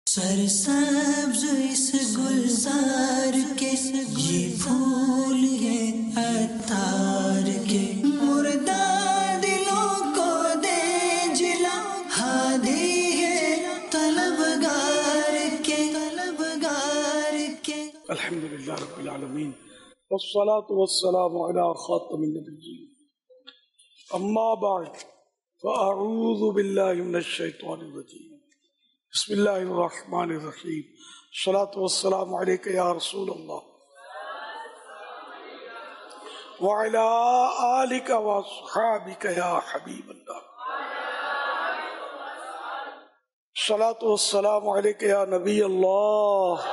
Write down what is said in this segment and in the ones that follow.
سرسبز اس گلزار کے یہ پھول یہ عطار کے، مردہ دلوں کو دے جلا، ہادی ہے طلبگار کے، طلبگار کے۔ الحمدللہ رب العالمین والصلاة والسلام علی خاتم النبیین، اما بعد فاعوذ باللہ من الشیطان الرجیم، بسم اللہ الرحمن الرحیم، الصلاة والسلام علیک یا رسول اللہ وعلی آلک واصحابک یا حبیب اللہ، الصلاة والسلام علیک یا نبی اللہ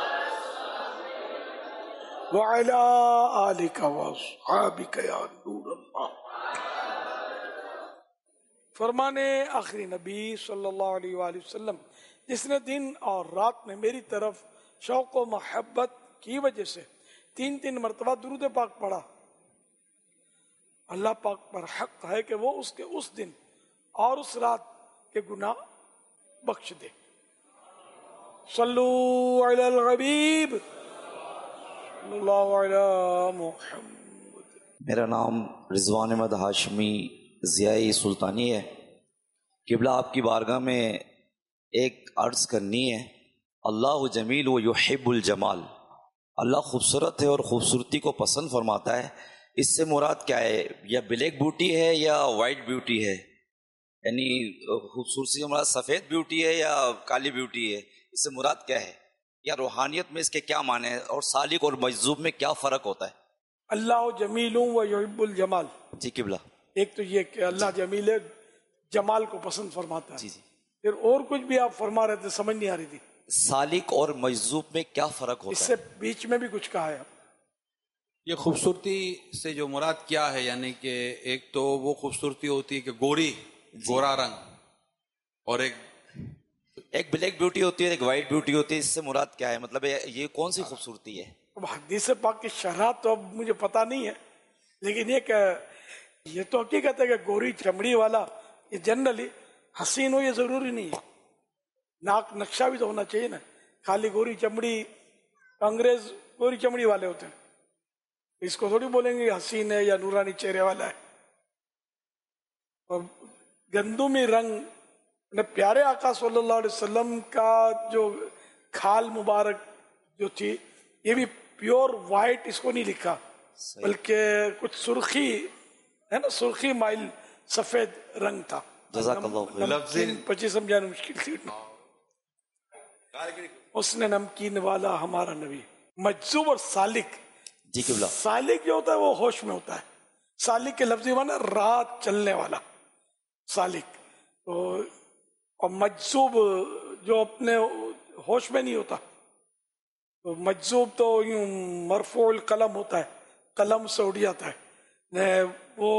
وعلی آلک واصحابک یا نور اللہ۔ فرمانے آخری نبی صلی اللہ علیہ وآلہ وسلم، جس نے دن اور رات میں میری طرف شوق و محبت کی وجہ سے 3 مرتبہ درود پاک پڑھا، اللہ پاک پر حق ہے کہ وہ اس کے اس دن اور اس رات کے گناہ بخش دے۔ صلو علی الحبیب صلی اللہ علی محمد۔ میرا نام رضوان احمد ہاشمی ضیائی سلطانی ہے۔ قبلہ آپ کی بارگاہ میں ایک عرض کرنی ہے، اللہ جمیل و یحب الجمال، اللہ خوبصورت ہے اور خوبصورتی کو پسند فرماتا ہے۔ اس سے مراد کیا ہے؟ یا بلیک بیوٹی ہے یا وائٹ بیوٹی ہے؟ یعنی خوبصورتی سے مراد سفید بیوٹی ہے یا کالی بیوٹی ہے؟ اس سے مراد کیا ہے؟ یا روحانیت میں اس کے کیا معنی ہے؟ اور سالک اور مجذوب میں کیا فرق ہوتا ہے؟ اللہ جمیل و یحب الجمال، جی قبلہ، ایک تو یہ کہ اللہ جمیل ہے، جمال کو پسند فرماتا ہے۔ جی جی، پھر اور کچھ بھی آپ فرما رہے تھے، سمجھ نہیں آ رہی تھی۔ سالک اور مجذوب میں کیا فرق اس ہوتا سے ہے؟ بیچ میں بھی کچھ کہا ہے آپ۔ یہ خوبصورتی سے جو مراد کیا ہے، یعنی کہ ایک تو وہ خوبصورتی ہوتی ہے کہ گورا رنگ، اور ایک بلیک بیوٹی ہوتی ہے، ایک وائٹ بیوٹی ہوتی ہے، اس سے مراد کیا ہے؟ مطلب یہ کون سی خوبصورتی ہے؟ اب حدیث پاک کی شرح تو اب مجھے پتا نہیں ہے، لیکن یہ کہ یہ تو حقیقت ہے کہ گوری چمڑی والا یہ جنرلی حسین ہو، یہ ضروری نہیں ہے۔ ناک نقشہ بھی تو ہونا چاہیے نا، خالی گوری چمڑی، انگریز گوری چمڑی والے ہوتے ہیں، اس کو تھوڑی بولیں گے حسین ہے یا نورانی چہرے والا ہے۔ اور گندمی رنگ، پیارے آقا صلی اللہ علیہ وسلم کا جو کھال مبارک جو تھی، یہ بھی پیور وائٹ اس کو نہیں لکھا، بلکہ کچھ سرخی ہے نا، سرخی مائل سفید رنگ تھا۔ جزاک اللہ خیر۔ نمکین پچی سمجھانا مشکل تھی، اس نے نمکین والا ہمارا نبی۔ مجذوب اور سالک، جی قبلہ، سالک جو ہوتا ہے وہ ہوش میں ہوتا ہے، سالک کے لفظی معنی رات چلنے والا سالک، اور مجذوب جو اپنے ہوش میں نہیں ہوتا۔ تو مجذوب تو یوں مرفوع القلم ہوتا ہے، قلم سے اڑ جاتا ہے، وہ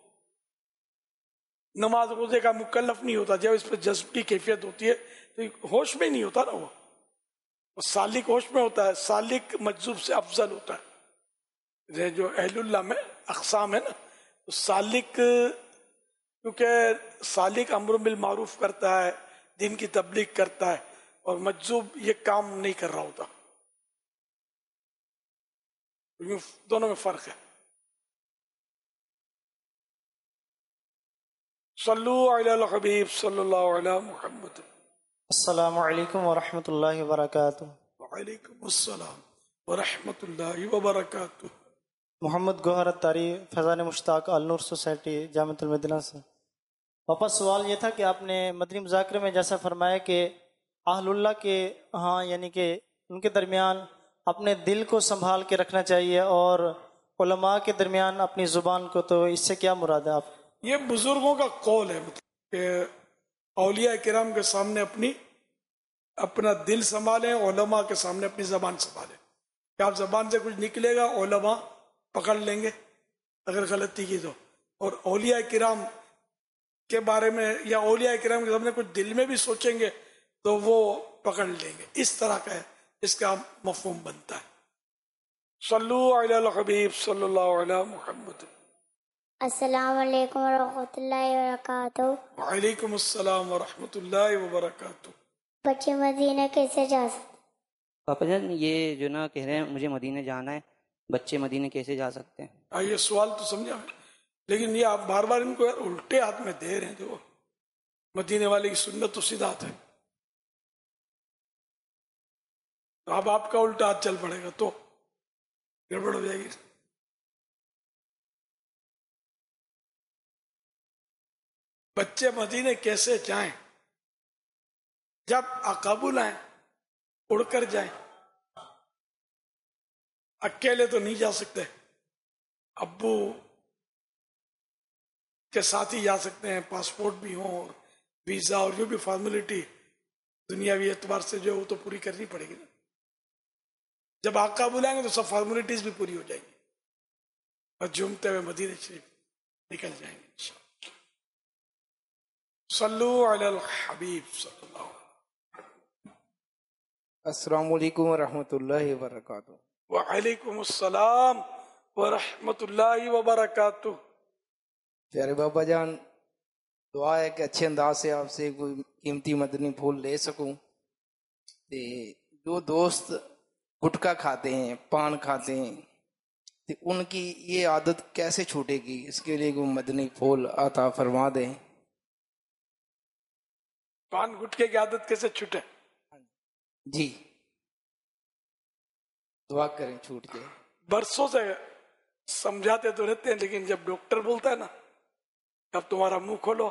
نماز روزے کا مکلف نہیں ہوتا، جب اس پہ جذب کی کیفیت ہوتی ہے تو ہوش میں نہیں ہوتا نا وہ، سالک ہوش میں ہوتا ہے، سالک مجذوب سے افضل ہوتا ہے۔ جو اہل اللہ میں اقسام ہے نا، تو سالک، کیونکہ سالک امر بالمعروف کرتا ہے، دین کی تبلیغ کرتا ہے، اور مجذوب یہ کام نہیں کر رہا ہوتا، دونوں میں فرق ہے۔ صلو علی الحبیب صلی اللہ علی محمد۔ السلام علیکم ورحمۃ اللہ وبرکاتہ۔ وعلیکم السلام ورحمۃ اللہ وبرکاتہ۔ محمد گوہر اتاری، فیضان مشتاق، النور سوسائٹی، جامعۃ المدینہ سے۔ واپس سوال یہ تھا کہ آپ نے مدنی مذاکرے میں جیسا فرمایا کہ اہل اللہ کے ہاں، یعنی کہ ان کے درمیان اپنے دل کو سنبھال کے رکھنا چاہیے، اور علماء کے درمیان اپنی زبان کو، تو اس سے کیا مراد ہے آپ؟ یہ بزرگوں کا قول ہے کہ اولیاء کرام کے سامنے اپنا دل سنبھالیں، علماء کے سامنے اپنی زبان سنبھالیں، کہ آپ زبان سے کچھ نکلے گا علماء پکڑ لیں گے اگر غلطی کی تو، اور اولیاء کرام کے بارے میں یا اولیاء کرام کے سامنے کچھ دل میں بھی سوچیں گے تو وہ پکڑ لیں گے۔ اس طرح کا ہے، اس کا مفہوم بنتا ہے۔ صلو علی الحبیب صلی اللہ علی محمد۔ السلام علیکم ورحمۃ اللہ وبرکاتہ۔ وعلیکم السلام ورحمۃ اللہ وبرکاتہ۔ بچے مدینہ کیسے جا سکتے؟ پاپا جان یہ جو نا کہہ رہے ہیں مجھے مدینہ جانا ہے، بچے مدینہ کیسے جا سکتے ہیں؟ یہ سوال تو سمجھا میں، لیکن یہ آپ بار بار ان کو الٹے ہاتھ میں دے رہے ہیں. جو مدینے والے کی سنت تو سیدھا ہاتھ ہے، تو اب آپ کا الٹا ہاتھ چل پڑے گا تو گڑبڑ ہو جائے گی. بچے مدینے کیسے جائیں؟ جب اقابل آئیں، اڑ کر جائیں. اکیلے تو نہیں جا سکتے، ابو کے ساتھ ہی جا سکتے ہیں، پاسپورٹ بھی ہوں اور ویزا اور جو بھی فارمیلٹی دنیاوی اعتبار سے جو ہے وہ تو پوری کرنی پڑے گی نا. جب آقا بلائیں گے تو سب فارمیلٹیز بھی پوری ہو جائیں گی اور جھومتے ہوئے مدینہ شریف نکل جائیں گے. صلو علی الحبیب صلی اللہ علیہ وسلم. السلام علیکم ورحمۃ اللہ وبرکاتہ. وعلیکم السلام ورحمۃ اللہ وبرکاتہ. پیارے بابا جان، دعا ہے کہ اچھے انداز سے آپ سے کوئی قیمتی مدنی پھول لے سکوں. جو دوست گٹکا کھاتے ہیں، پان کھاتے ہیں، تو ان کی یہ عادت کیسے چھوٹے گی؟ اس کے لیے کوئی مدنی پھول عطا فرما دیں. پان گٹکے کی عادت کیسے چھوٹے؟ جی دعا کریں چھوٹ جائے. برسوں سے سمجھاتے تو رہتے ہیں، لیکن جب ڈاکٹر بولتا ہے نا اب تمہارا منہ کھولو،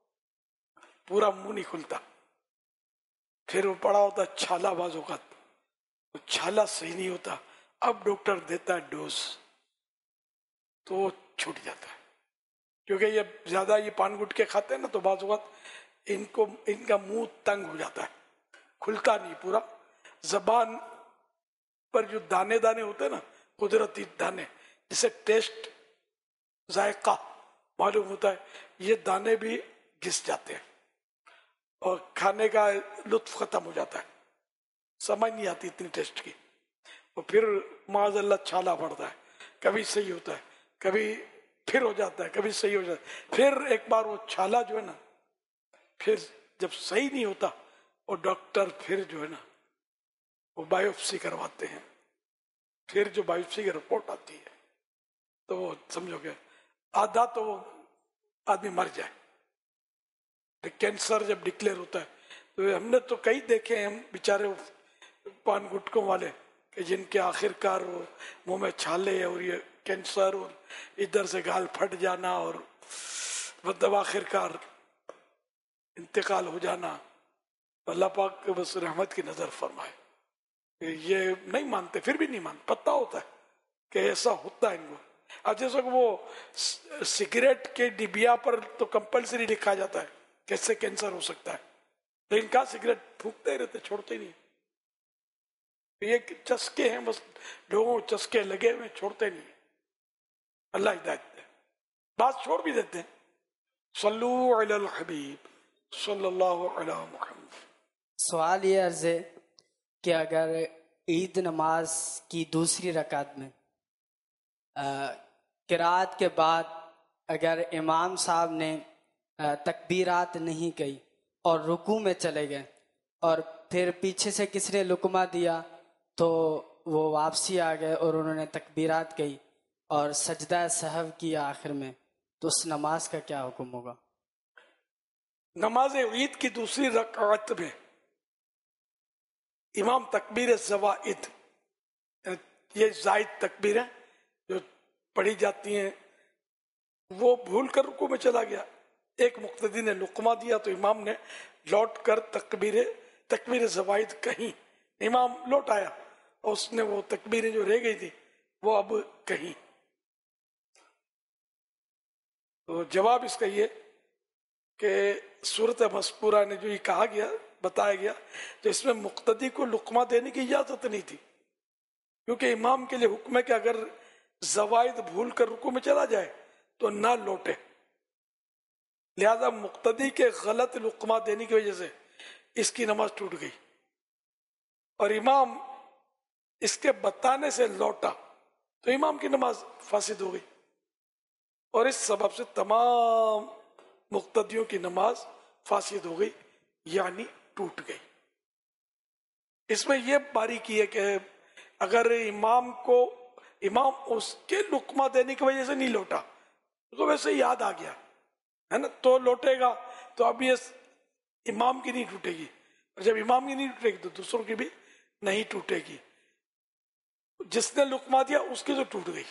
پورا منہ نہیں کھلتا. پھر وہ پڑا ہوتا چھالا، بعض اوقات وہ چھالا صحیح نہیں ہوتا، اب ڈاکٹر دیتا ہے ڈوز تو وہ چھوٹ جاتا ہے. کیونکہ یہ زیادہ یہ پان گٹکے کھاتے ہیں نا تو بعض اوقات ان کا منہ تنگ ہو جاتا ہے، کھلتا نہیں پورا. زبان پر جو دانے دانے ہوتے ہیں نا، قدرتی دانے جسے ٹیسٹ ذائقہ معلوم ہوتا ہے، یہ دانے بھی گھس جاتے ہیں اور کھانے کا لطف ختم ہو جاتا ہے، سمجھ نہیں آتی اتنی ٹیسٹ کی. اور پھر معاذ اللہ چھالا پڑتا ہے، کبھی صحیح ہوتا ہے، کبھی پھر ہو جاتا ہے، کبھی صحیح ہو جاتا ہے. پھر ایک بار وہ چھالا جو ہے نا، پھر جب صحیح نہیں ہوتا اور ڈاکٹر پھر جو ہے نا وہ بایوپسی کرواتے ہیں. پھر جو بایوپسی کی رپورٹ آتی ہے تو وہ سمجھو کہ آدھا تو وہ آدمی مر جائے. کینسر جب ڈکلیئر ہوتا ہے تو ہم نے تو کئی دیکھے ہیں، ہم بیچارے پان گٹکوں والے کہ جن کے آخر کار وہ منہ میں چھالے اور یہ کینسر اور ادھر سے گال پھٹ جانا اور مطلب آخر کار انتقال ہو جانا. اللہ پاک کے بس رحمت کی نظر فرمائے. یہ نہیں مانتے، پھر بھی نہیں مانتے، پتہ ہوتا ہے کہ ایسا ہوتا ہے ان کو. اب جیسے کہ وہ سگریٹ کے ڈبیا پر تو کمپلسری لکھا جاتا ہے کیسے کینسر ہو سکتا ہے، لیکن کہا سگریٹ پھونکتے ہی رہتے، چھوڑتے ہی نہیں. یہ چسکے ہیں، بس لوگوں کو چسکے لگے ہوئے، چھوڑتے نہیں. اللہ ہدایت دے. بات چھوڑ بھی دیتے ہیں. صلو علی الحبیب صلی اللہ علی محمد. سوال یہ عرض ہے کہ اگر عید نماز کی دوسری رکعت میں قرات کے بعد اگر امام صاحب نے تکبیرات نہیں کہی اور رکوع میں چلے گئے اور پھر پیچھے سے کسی نے لقمہ دیا تو وہ واپسی آ گئے اور انہوں نے تکبیرات کہی اور سجدہ سہو کیا آخر میں، تو اس نماز کا کیا حکم ہوگا؟ نماز عید کی دوسری رکعت میں امام تکبیر زوائد، یہ زائد تکبیریں جو پڑھی جاتی ہیں، وہ بھول کر رکوع میں چلا گیا. ایک مقتدی نے لقمہ دیا تو امام نے لوٹ کر تکبیر زوائد کہیں. امام لوٹ آیا اور اس نے وہ تکبیریں جو رہ گئی تھی وہ اب کہیں. تو جواب اس کا یہ کہ صورت مذکورہ نے جو یہ کہا گیا، بتایا گیا، تو اس میں مقتدی کو لقمہ دینے کی اجازت نہیں تھی، کیونکہ امام کے لیے حکم ہے کہ اگر زوائد بھول کر رکوع میں چلا جائے تو نہ لوٹے. لہذا مقتدی کے غلط لقمہ دینے کی وجہ سے اس کی نماز ٹوٹ گئی اور امام اس کے بتانے سے لوٹا تو امام کی نماز فاسد ہو گئی، اور اس سبب سے تمام مقتدیوں کی نماز فاسد ہو گئی، یعنی ٹوٹ گئی. اس میں یہ باریکی ہے کہ اگر امام اس کے لقمہ دینے کی وجہ سے نہیں لوٹا، اس کو ویسے یاد آ گیا ہے نا، تو لوٹے گا، تو اب یہ امام کی نہیں ٹوٹے گی، اور جب امام کی نہیں ٹوٹے گی تو دوسروں کی بھی نہیں ٹوٹے گی. جس نے لقمہ دیا اس کی تو ٹوٹ گئی.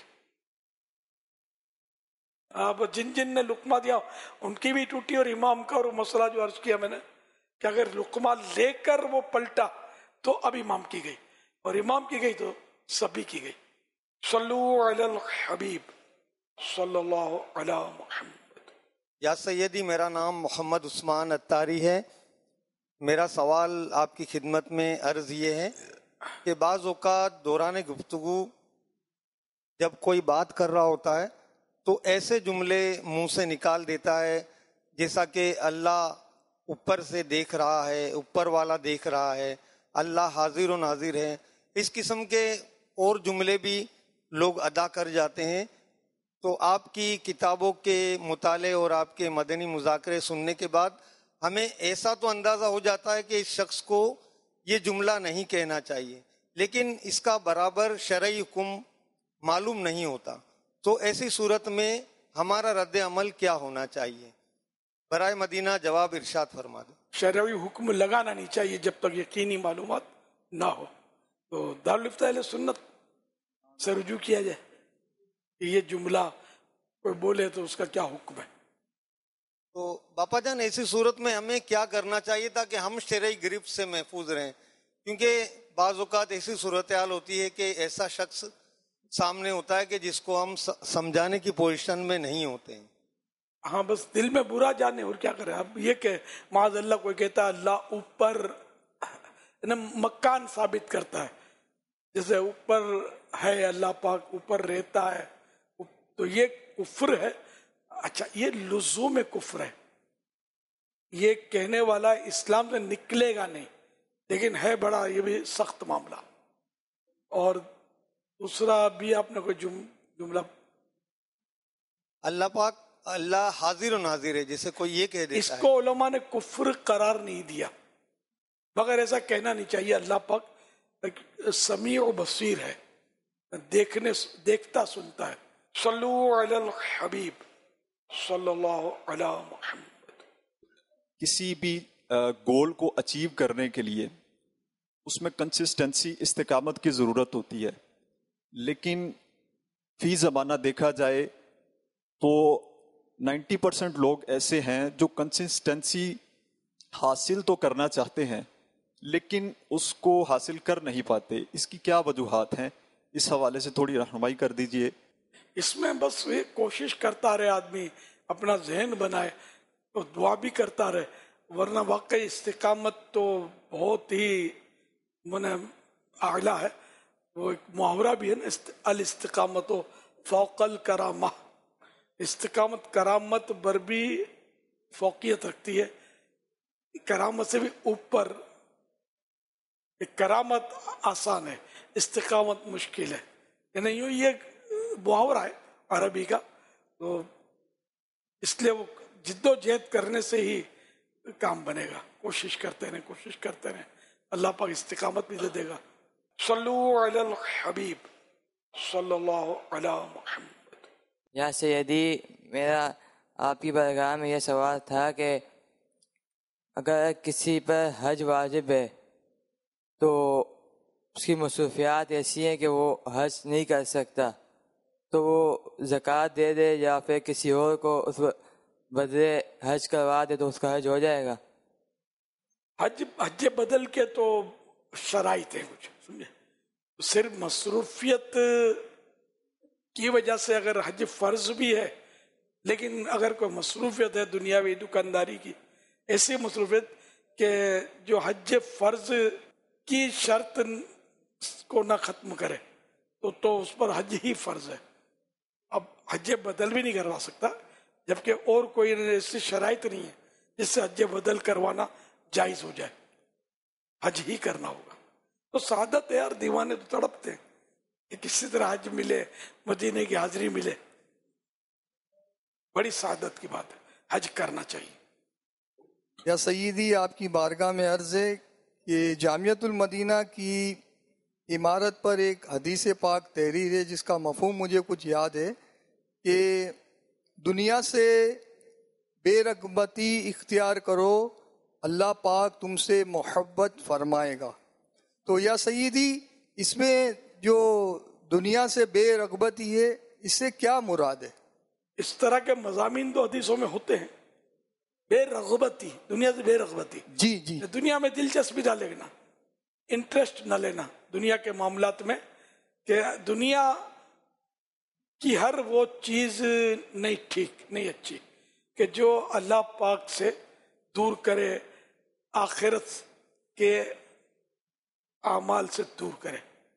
اب جن نے لقمہ دیا ان کی بھی ٹوٹی، اور امام کا. اور مسئلہ جو عرض کیا میں نے کہ اگر لقمہ لے کر وہ پلٹا تو اب امام کی گئی، اور امام کی گئی تو سبھی کی گئی. صلو علی الحبیب صلی اللہ علی محمد. یا سیدی، میرا نام محمد عثمان اتاری ہے. میرا سوال آپ کی خدمت میں عرض یہ ہے کہ بعض اوقات دوران گفتگو جب کوئی بات کر رہا ہوتا ہے تو ایسے جملے منہ سے نکال دیتا ہے جیسا کہ اللہ اوپر سے دیکھ رہا ہے، اوپر والا دیکھ رہا ہے، اللہ حاضر و ناظر ہے. اس قسم کے اور جملے بھی لوگ ادا کر جاتے ہیں. تو آپ کی کتابوں کے مطالعے اور آپ کے مدنی مذاکرے سننے کے بعد ہمیں ایسا تو اندازہ ہو جاتا ہے کہ اس شخص کو یہ جملہ نہیں کہنا چاہیے، لیکن اس کا برابر شرعی حکم معلوم نہیں ہوتا. تو ایسی صورت میں ہمارا رد عمل کیا ہونا چاہیے؟ برائے مدینہ جواب ارشاد فرما دیں. شرعی حکم لگانا نہیں چاہیے جب تک یقینی معلومات نہ ہو. تو دارالفتہ اہل سنت سے رجوع کیا جائے کہ یہ جملہ کوئی بولے تو اس کا کیا حکم ہے. تو باپا جان، ایسی صورت میں ہمیں کیا کرنا چاہیے تاکہ ہم شرعی گرفت سے محفوظ رہیں؟ کیونکہ بعض اوقات ایسی صورتحال ہوتی ہے کہ ایسا شخص سامنے ہوتا ہے کہ جس کو ہم سمجھانے کی پوزیشن میں نہیں ہوتے ہیں. ہاں، بس دل میں برا جانے اور کیا کرے. اب یہ کہ معاذ اللہ کوئی کہتا ہے اللہ اوپر، مکان ثابت کرتا ہے، جیسے اوپر ہے اللہ پاک، اوپر رہتا ہے، تو یہ کفر ہے. اچھا، یہ لزوم کفر ہے، یہ کہنے والا اسلام سے نکلے گا نہیں، لیکن ہے بڑا یہ بھی سخت معاملہ. اور دوسرا بھی آپ نے کوئی جملہ، اللہ پاک اللہ حاضر و ناظر ہے، جیسے کوئی یہ کہہ دیتا ہے. اس کو علماء نے کفر قرار نہیں دیا، مگر ایسا کہنا نہیں چاہیے. اللہ پاک سمیع و بصیر ہے، دیکھتا سنتا ہے. صلو علی الحبیب صلی اللہ علی محمد. کسی بھی گول کو اچیو کرنے کے لیے اس میں کنسسٹنسی، استقامت کی ضرورت ہوتی ہے، لیکن فی زمانہ دیکھا جائے تو 90% لوگ ایسے ہیں جو کنسسٹنسی حاصل تو کرنا چاہتے ہیں لیکن اس کو حاصل کر نہیں پاتے. اس کی کیا وجوہات ہیں؟ اس حوالے سے تھوڑی رہنمائی کر دیجئے. اس میں بس یہ کوشش کرتا رہے آدمی، اپنا ذہن بنائے تو دعا بھی کرتا رہے، ورنہ واقعی استقامت تو بہت ہی اعلیٰ ہے. وہ ایک محاورہ بھی ہے نا، الاستقامت فوق الکرامہ. استقامت کرامت پر بھی فوقیت رکھتی ہے، کرامت سے بھی اوپر. کرامت آسان ہے، استقامت مشکل ہے. یعنی یوں یہ محاورہ ہے عربی کا، تو اس لیے وہ جد و جہد کرنے سے ہی کام بنے گا. کوشش کرتے رہیں، اللہ پاک استقامت بھی دے گا. صلو علی الحبیب صلی اللہ علی محمد. یا سیدی، میرا آپ کی بارگاہ میں یہ سوال تھا کہ اگر کسی پر حج واجب ہے تو اس کی مصروفیات ایسی ہیں کہ وہ حج نہیں کر سکتا، تو وہ زکوٰۃ دے دے یا پھر کسی اور کو اس بدلے حج کروا دے تو اس کا حج ہو جائے گا؟ حج بدل کے تو شرائط ہیں کچھ، سمجھے. صرف مصروفیت کی وجہ سے اگر حج فرض بھی ہے، لیکن اگر کوئی مصروفیت ہے دنیاوی دکانداری کی، ایسی مصروفیت کہ جو حج فرض کی شرط کو نہ ختم کرے تو اس پر حج ہی فرض ہے. اب حج بدل بھی نہیں کروا سکتا، جبکہ اور کوئی ایسی شرائط نہیں ہے جس سے حج بدل کروانا جائز ہو جائے. حج ہی کرنا ہوگا. تو سعادت ہے یار، دیوانے تو تڑپتے ہیں کہ کسی طرح حج ملے، مدینے کی حاضری ملے. بڑی سعادت کی بات ہے، حج کرنا چاہیے. یا سیدی، آپ کی بارگاہ میں عرض ہے یہ جامعۃ المدینہ کی عمارت پر ایک حدیث پاک تحریر ہے جس کا مفہوم مجھے کچھ یاد ہے کہ دنیا سے بے رغبتی اختیار کرو، اللہ پاک تم سے محبت فرمائے گا۔ تو یا سیدی، اس میں جو دنیا سے بے رغبتی ہے اس سے کیا مراد ہے؟ اس طرح کے مضامین تو حدیثوں میں ہوتے ہیں، بے رغبتی، دنیا سے بے رغبتی، جی جی، دنیا میں دلچسپی نہ لینا، انٹرسٹ نہ لینا دنیا کے معاملات میں، کہ دنیا کی ہر وہ چیز نہیں ٹھیک، نہیں اچھی کہ جو اللہ پاک سے دور کرے، آخرت کے اعمال سے دور کرے۔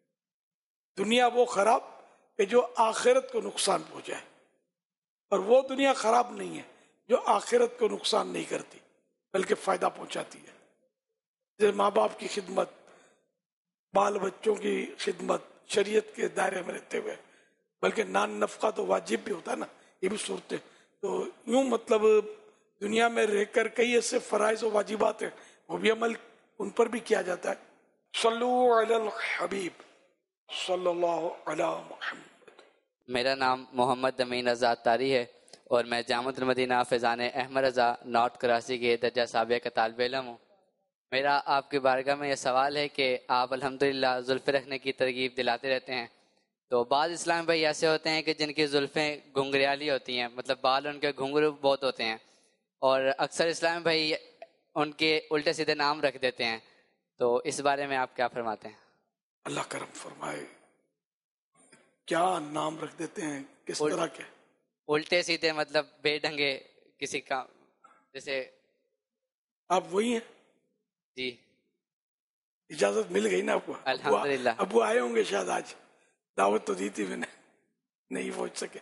دنیا وہ خراب کہ جو آخرت کو نقصان پہنچائے، اور وہ دنیا خراب نہیں ہے جو آخرت کو نقصان نہیں کرتی بلکہ فائدہ پہنچاتی ہے۔ جیسے ماں باپ کی خدمت، بال بچوں کی خدمت، شریعت کے دائرے میں رہتے ہوئے، بلکہ نان نفقہ تو واجب بھی ہوتا ہے نا، یہ بھی صورتیں۔ تو یوں مطلب دنیا میں رہ کر کئی ایسے فرائض و واجبات ہیں، وہ بھی عمل ان پر بھی کیا جاتا ہے۔ صلو علی الحبیب صلی اللہ علی محمد۔ میرا نام محمد امین آزاد طاری ہے اور میں جامعۃ المدینہ فیضان احمد رضا نارتھ کراچی کے درجہ ثانویہ کا طالب علم ہوں۔ میرا آپ کی بارگاہ میں یہ سوال ہے کہ آپ الحمدللہ زلفیں رکھنے کی ترغیب دلاتے رہتے ہیں، تو بعض اسلام بھائی ایسے ہوتے ہیں کہ جن کی زلفیں گھنگریالی ہوتی ہیں، مطلب بال ان کے گھنگرو بہت ہوتے ہیں، اور اکثر اسلام بھائی ان کے الٹے سیدھے نام رکھ دیتے ہیں، تو اس بارے میں آپ کیا فرماتے ہیں؟ اللہ کرم فرمائے، کیا نام رکھ دیتے ہیں، کس طرح کے؟ الٹے سیدھے مطلب بے ڈھنگے کسی کا، جیسے آپ وہی ہیں؟ جی اجازت مل گئی نا آپ کو؟ الحمدللہ۔ ابو آئے ہوں گے شاید، آج دعوت تو دی تھی میں نے، نہیں پہنچ سکے۔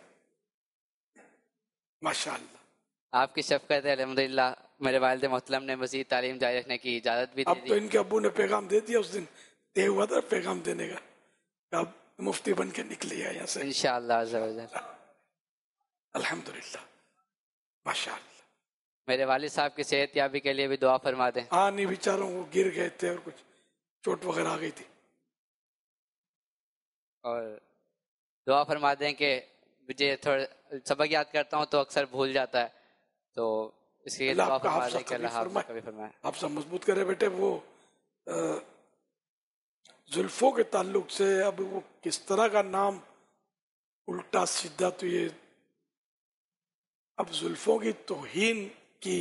ماشاءاللہ آپ کی شفقت ہے، الحمدللہ میرے والد محترم نے مزید تعلیم جاری رکھنے کی اجازت بھی دی۔ اب تو ان کے ابو نے پیغام دے دیا، اس دن طے ہوا تھا پیغام دینے کا، اب مفتی بن کے نکلے یہاں سے انشاءاللہ عز و جل۔ الحمدللہ ماشاءاللہ۔ میرے والد صاحب کی صحت یابی کے لیے بھی دعا فرما دیں۔ ہاں نہیں، بیچاروں وہ گر گئے تھے اور کچھ چوٹ وغیرہ آ گئی تھی، اور دعا فرما دیں کہ مجھے تھوڑا سبق یاد کرتا ہوں تو اکثر بھول جاتا ہے، تو اس کے لیے دعا فرما دیں کہ اللہ حافظ کبھی فرمائے۔ آپ سب مضبوط کرے بیٹے۔ وہ زلفوں کے تعلق سے اب وہ کس طرح کا نام الٹا سیدھا، تو یہ اب زلفوں کی توہین کی،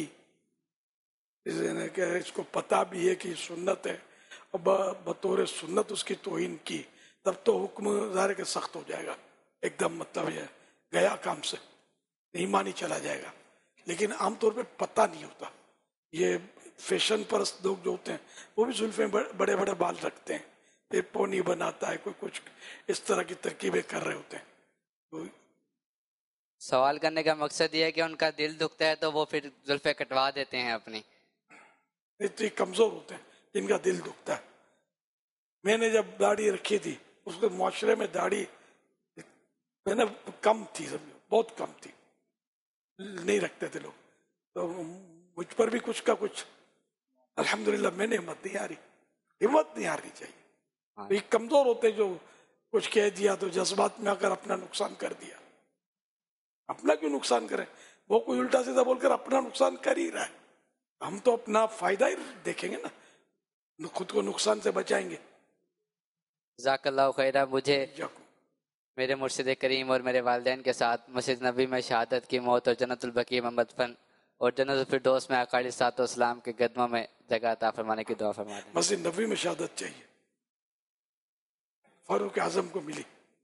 کہ اس کو پتہ بھی ہے کہ سنت ہے، اب بطور سنت اس کی توہین کی، تب تو حکم ظاہر کہ سخت ہو جائے گا ایک دم، مطلب یہ گیا کام سے، ایمان ہی چلا جائے گا۔ لیکن عام طور پہ پتہ نہیں ہوتا، یہ فیشن پرست لوگ جو ہوتے ہیں وہ بھی زلفیں بڑے بڑے بال رکھتے ہیں، پھر پونی بناتا ہے، کوئی کچھ اس طرح کی ترکیبیں کر رہے ہوتے ہیں۔ سوال کرنے کا مقصد یہ ہے کہ ان کا دل دکھتا ہے تو وہ پھر زلفیں کٹوا دیتے ہیں اپنی۔ اتنے کمزور ہوتے ہیں جن کا دل دکھتا ہے۔ میں نے جب داڑھی رکھی تھی، اس کے معاشرے میں داڑھی میں نے کم تھی، بہت کم تھی، نہیں رکھتے تھے لوگ، تو مجھ پر بھی کچھ کا کچھ، الحمدللہ میں نے ہمت نہیں ہاری، ہمت نہیں ہارنی چاہیے۔ یہ کمزور ہوتے جو کچھ کہہ دیا تو جذبات میں آ کر اپنا نقصان کر دیا۔ اپنا کیوں نقصان کریں؟ وہ کوئی الٹا سیدھا بول کر اپنا نقصان کر ہی رہا ہے، ہم تو اپنا فائدہ ہی دیکھیں گے نا، خود کو نقصان سے بچائیں گے۔ جزاک اللہ خیرہ۔ مجھے میرے مرشد کریم اور میرے والدین کے ساتھ مسجد نبی میں شہادت کی موت اور جنت البقیع میں مدفن اور جنت الفردوس میں آقا علیہ الصلوۃ والسلام کے قدموں میں جگہ عطا فرمانے کی دعا فرما دیں۔ مسجد نبی میں شہادت چاہیے، فاروق اعظم کو ملی۔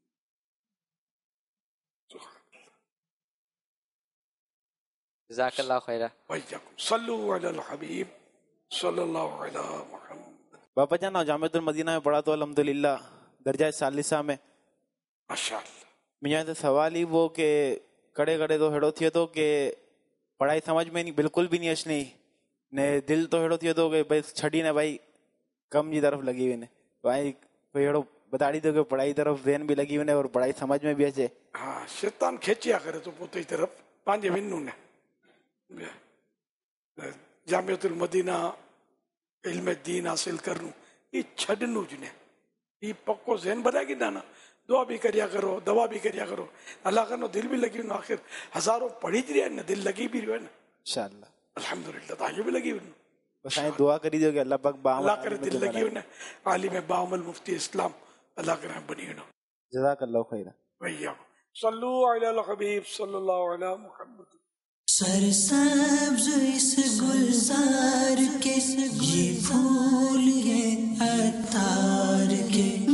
جزاک اللہ خیرہ۔ صلو علی الحبیب صلی اللہ علی محمد۔ باپا جان جامعۃ المدینہ میں پڑھا تو الحمدللہ درجہ ثالثہ میں، ماشاءاللہ۔ مجھے تو سوال ہی وہ کہ کڑے کڑے تو ہیڑو تھے تو کہ پڑھائی سمجھ میں نہیں، بالکل بھی نہیں اچنی نے، دل تو ہیڑو تھے تو کہ بھائی چھڑی نے بھائی کم جی طرف لگی ہوئی نے، بھائی کوئی ہیڑو بتاڑی تو کہ پڑھائی طرف ذہن بھی لگی ہوئی نے اور پڑھائی سمجھ میں بھی اچے۔ ہاں شیطان کھینچیا کرے تو پوتے کی طرف پانچے ونو نے۔ جامعۃ المدینہ علم دین حاصل کروں یہ چھڈنو جنے یہ پکو ذہن بنائے گی نا دعا بھی کریا کرو دوا بھی کریا کرو اللہ کرنو دل بھی لگی ہونا آخر ہزاروں پڑھی جی رہے نا دل لگی بھی رہے نا انشاءاللہ الحمدللہ تاہیوں بھی لگی ہونا بس آئیں دعا کری دیو کہ اللہ پاک باعمل اللہ کرے دل لگی ہونا عالم باعمل مفتی اسلام اللہ کرے بنی ہونا جزاک اللہ خیرہ ویاں صلو علی الحبیب صلی اللہ علی محمد سرسبز اس گلزار کے یہ پھول ہے عطار کے